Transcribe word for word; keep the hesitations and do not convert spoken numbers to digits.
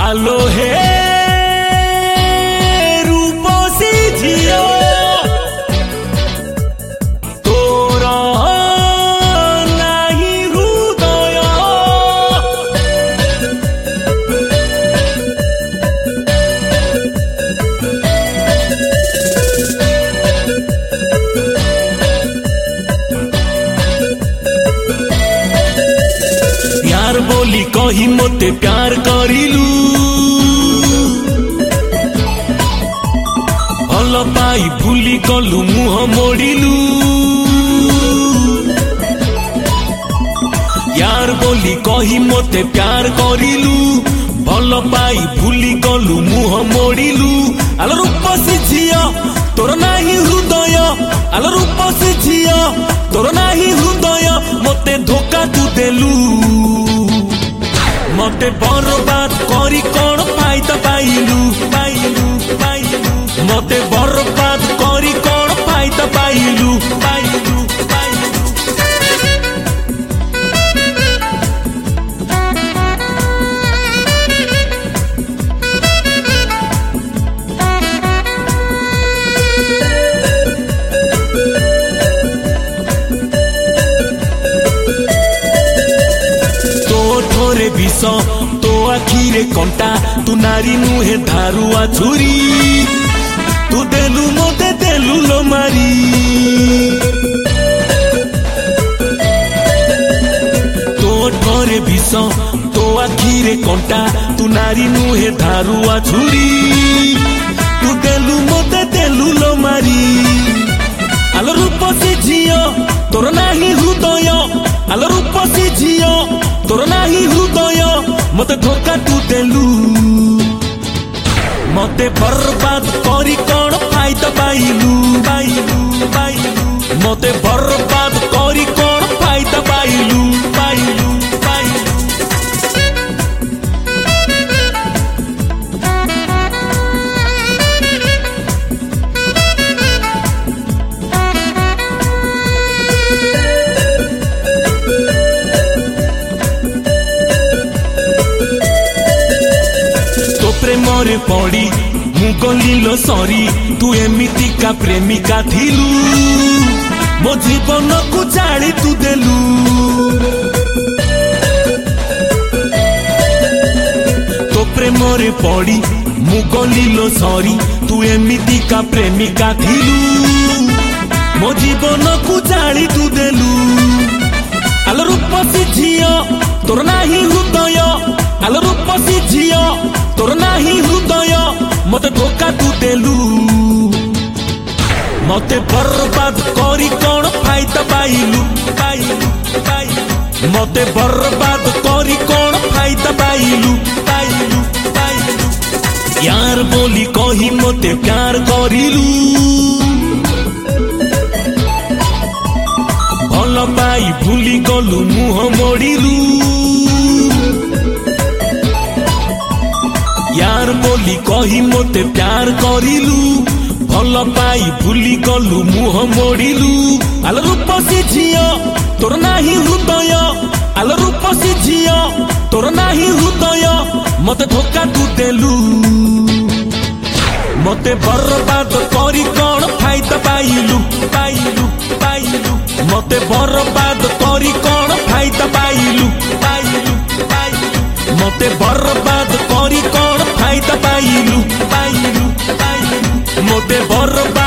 आलो हे रूपसी झियो तोरा नाही हृदय प्यार बोली कही मोते प्यार करिलु भल पाई भूली गलु मुह मोड़िलु यार बोली कही मोते प्यार करिलु भल पाई भूली गलु मुह मोड़िलु आलो रूपसी झियो तोर नाही हृदय आलो रूपसी झियो तोर नाही हृदय मोते धोखा तू देलु मते बर्बाद करी कौन फायदा पाइलु पाइलु पाइलु मते बर्बाद करी कौन फायदा पाइलु पाइलु पाइलु विष तो आखिरे कंटा तू नारी नुहे धारुआ छुरी तू देलु मोते देलु लो मारी तो ठोरे विष तो आखिरे कंटा तू नारी नुहे धारुआ छुरी तू देलु मोते देलु लो मारी आलो रूपसी झियो तोर नाही हृदय आलो रूपसी झियो तोर नाही हृदय मते धोखा तू देलु मते बर्बाद करी कौन फायदा पाइलु पाइलु पाइलु मते बर्बाद करी कौन फायदा पाइलु पाइलु पाइलु प्रेमरे पड़ी मु गलिलो सरी तू एमिति का प्रेमिका थिलु मो जीवन को जाली तू देलु तो प्रेमरे पड़ी मु गलिलो सरी तू एमिति का प्रेमिका थिलु मो जीवन को जाली तू देलु आलो रूपसी झियो तोर नाही हृदय आलो रूपसी झियो तोर नाही हृदय मते धोखा तू देलु मते बर्बाद करी कौन फायदा पाइलु पाइलु पाइलु मते बर्बाद करी कौन फायदा पाइलु पाइलु पाइलु यार बोली कही मते प्यार करिलु भल पाई भूली गलु मुह मोड़िलु यार बोली कही मोते प्यार करिलु भल पाई भूली गलु मुह मोड़िलु आलो रूपसी झियो तोर नाही हृदय आलो रूपसी झियो तोर नाही हृदय मते धोखा तू देलु मते बर्बाद करी कौन फायदा पाइलु पाइलु पाइलु मते बर्बाद करी कौन फायदा पाइलु पाइलु पाइलु मते बर्बाद करी कौन फायदा पाइलु पाइलु पाइलु मोते बर्बाद